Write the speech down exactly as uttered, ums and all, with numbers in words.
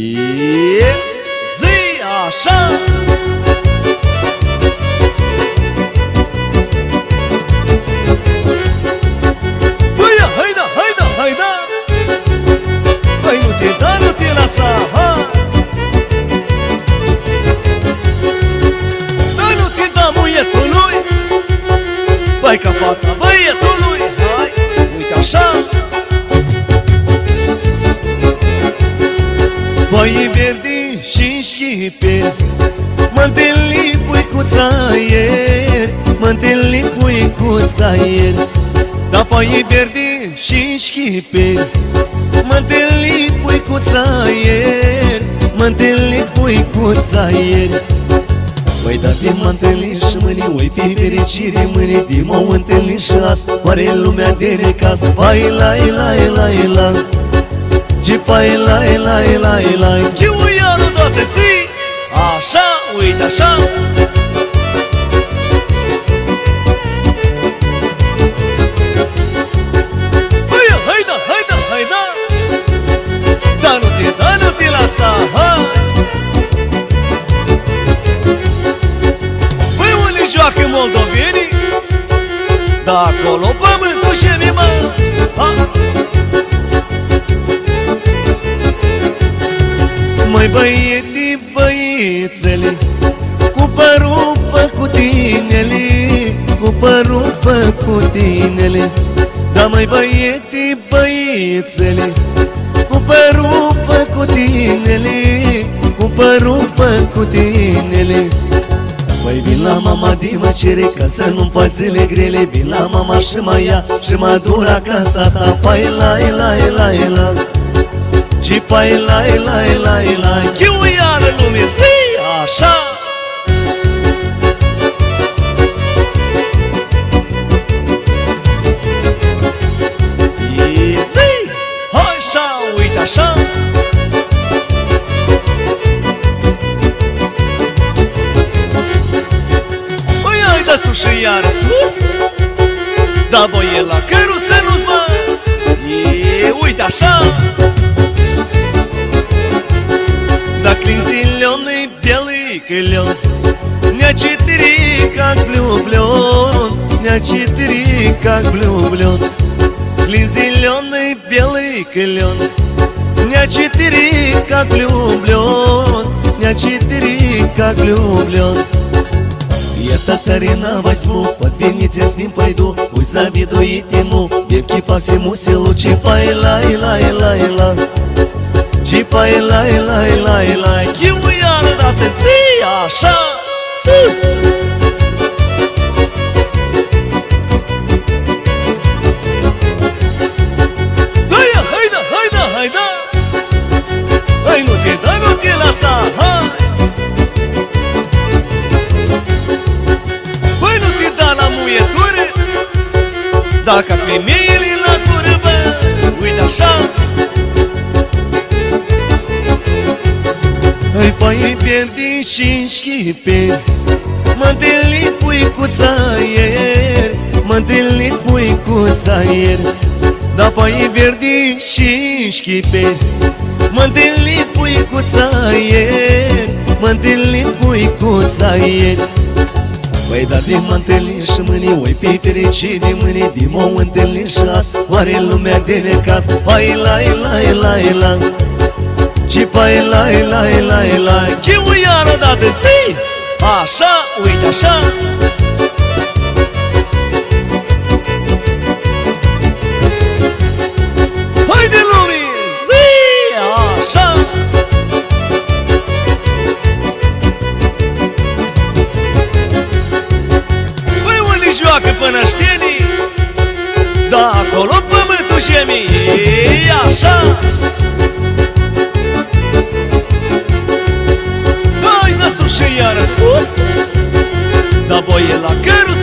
E zi așa. Băia, haida, haida, haida. Hai nu te da, nu te lăsa, ha. Dar nu te da muietului, bai ca fata băietului. Hai, uite așa. Foaie verde și șchipe, mă întâlni puicuța ieri, mă întâlni puicuța ieri. Da, foaie verde și șchipe, mă întâlni puicuța ieri, mă întâlni puicuța ieri. Păi da, de mă întâlni și mâine, oi pe fericire mâine, de mă întâlni și azi, oare lumea de recaz. Vai la la la la, ce fai la la la la, chiuiarul toate zi, așa, uite așa. Băia, haida, haida, haida. Da, nu te, da, nu te lăsa, hai. Păi unde joacă moldovenii? Da, acolo pământul și mi mă, ha. Măi băietii, băiețele, cu părul făcut inele, cu părul făcut inele. Da, măi băietii, băiețele, cu părul făcut inele, cu părul făcut inele. Păi vin la mama de mă cere ca să nu-mi faci zile grele, vin la mama și mă ia și mă duc la casa ta. Fai la la la la, ce fai la la la la, chiuiară lume zi, așa. E zi, așa, uite așa. Băi, hai da sus și iară sus, da boie la căruță nu-ți mă. E, uite așa. Да клин зеленый, белый клен, дня четыре как влюблен, дня четыре как влюблен. Клин зеленый, белый клен, дня четыре как влюблен, дня четыре как влюблен. Я татарина возьму, под Венеция с ним пойду, пусть завидует ему, девки по всему селу, чифай лай лай лай лай. Ce fai la la la la, chiuiară dată zi, așa, sus. Haida, haida, haida, haida. Hai nu te da, nu te lăsa, hai. Păi nu te da la muietură, dacă femeile la gură, bă, uite așa. Hai foaie verde și șchipe, mă întâlni puicuța ieri, mă întâlni puicuța ieri. Da, foaie verde și șchipe, mă întâlni puicuța ieri, mă întâlni puicuța ieri. Păi da, de mă întâlni și mâine, oi pe fericire mâine, de mă întâlni și azi, oare lumea de necaz. Hai la la la la, ce fai la la la la, chiuiară dată zi, așa, uite așa. Haide lume, zi, așa. Păi unde joacă pănăștenii? Da, acolo pământul și mie, așa. Și iară sus, da boie la căruță.